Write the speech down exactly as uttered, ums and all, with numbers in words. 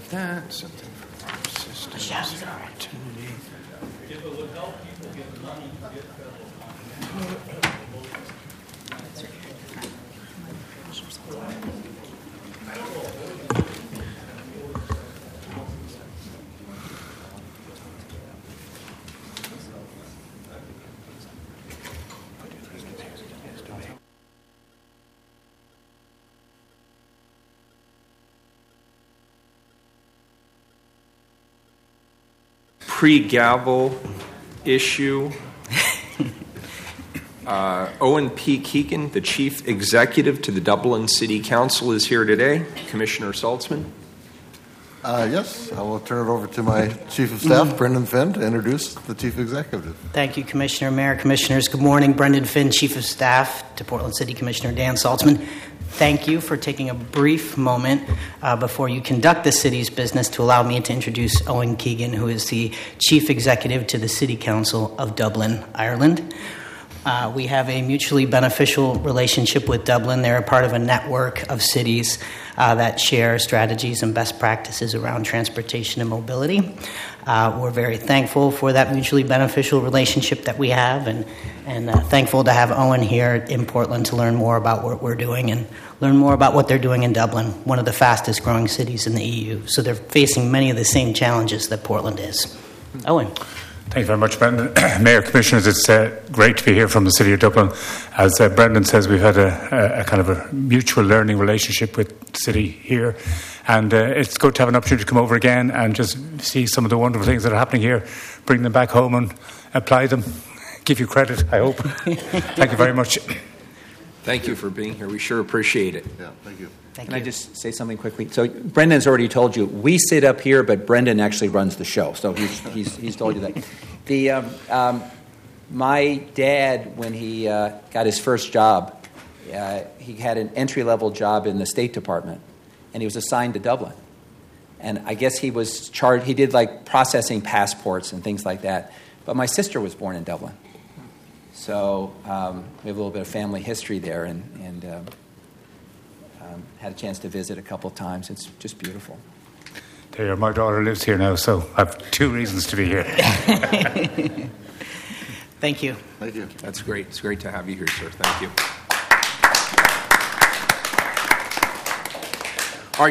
like that. Something for our systems. Opportunity. If it would help people get money to get federal Pre-gavel issue. Uh, Owen P. Keegan, the Chief Executive to the Dublin City Council, is here today. Commissioner Saltzman. Uh, yes, I will turn it over to my Chief of Staff, mm-hmm. Brendan Finn, to introduce the Chief Executive. Thank you, Commissioner, Mayor, Commissioners. Good morning. Brendan Finn, Chief of Staff to Portland City Commissioner Dan Saltzman. Thank you for taking a brief moment uh, before you conduct the city's business to allow me to introduce Owen Keegan, who is the Chief Executive to the City Council of Dublin, Ireland. Uh, we have a mutually beneficial relationship with Dublin. They're a part of a network of cities uh, that share strategies and best practices around transportation and mobility. Uh, we're very thankful for that mutually beneficial relationship that we have, and, and uh, thankful to have Owen here in Portland to learn more about what we're doing and learn more about what they're doing in Dublin, one of the fastest growing cities in the E U. So they're facing many of the same challenges that Portland is. Owen. Thank you very much, Brendan. Mayor, Commissioners, it's uh, great to be here from the City of Dublin. As uh, Brendan says, we've had a, a, a kind of a mutual learning relationship with the City here, and uh, it's good to have an opportunity to come over again and just see some of the wonderful things that are happening here, bring them back home and apply them, give you credit, I hope. Thank you very much. Thank you for being here. We sure appreciate it. Yeah, thank you. Thank Can you. I just say something quickly? So Brendan's already told you, we sit up here, but Brendan actually runs the show. So he's he's, he's told you that. The um, um, my dad, when he uh, got his first job, uh, he had an entry-level job in the State Department, and he was assigned to Dublin. And I guess he was charged, he did like processing passports and things like that. But my sister was born in Dublin. So um, we have a little bit of family history there, and, and uh, um, had a chance to visit a couple of times. It's just beautiful. There, my daughter lives here now, so I have two reasons to be here. Thank you. Thank you. That's great. It's great to have you here, sir. Thank you.